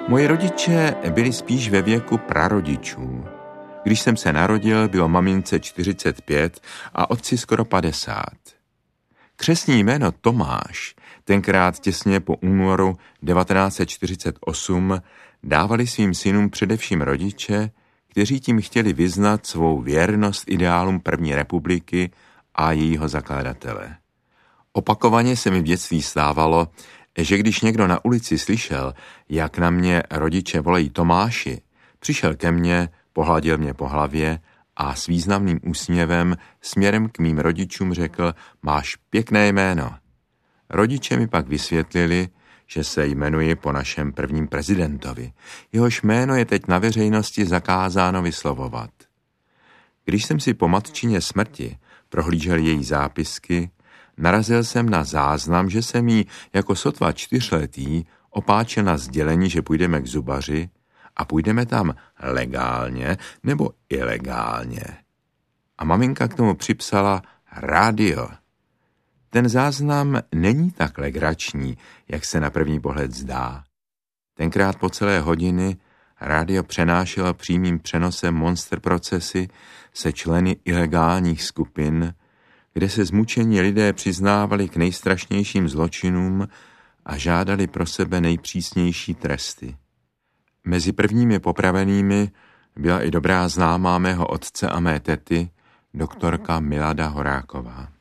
Moji rodiče byli spíš ve věku prarodičů. Když jsem se narodil, bylo mamince 45 a otci skoro 50. Křestní jméno Tomáš, tenkrát těsně po únoru 1948, dávali svým synům především rodiče, kteří tím chtěli vyznat svou věrnost ideálům první republiky a jejího zakladatele. Opakovaně se mi v dětství stávalo, že když někdo na ulici slyšel, jak na mě rodiče volají Tomáši, přišel ke mně, pohladil mě po hlavě a s významným úsměvem směrem k mým rodičům řekl: máš pěkné jméno. Rodiče mi pak vysvětlili, že se jmenuji po našem prvním prezidentovi. Jehož jméno je teď na veřejnosti zakázáno vyslovovat. Když jsem si po matčině smrti prohlížel její zápisky, narazil jsem na záznam, že jsem jí jako sotva 4letý opáčil na sdělení, že půjdeme k zubaři a půjdeme tam legálně nebo ilegálně. A maminka k tomu připsala rádio. Ten záznam není tak legrační, jak se na první pohled zdá. Tenkrát po celé hodiny rádio přenášelo přímým přenosem monster procesy se členy ilegálních skupin, kde se zmučení lidé přiznávali k nejstrašnějším zločinům a žádali pro sebe nejpřísnější tresty. Mezi prvními popravenými byla i dobrá známá mého otce a mé tety, doktorka Milada Horáková.